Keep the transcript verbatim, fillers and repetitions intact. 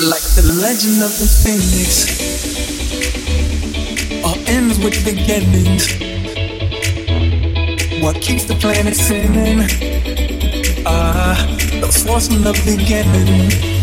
Like the legend of the phoenix, all ends with beginnings. What keeps the planet spinning? Ah, the force from the beginning.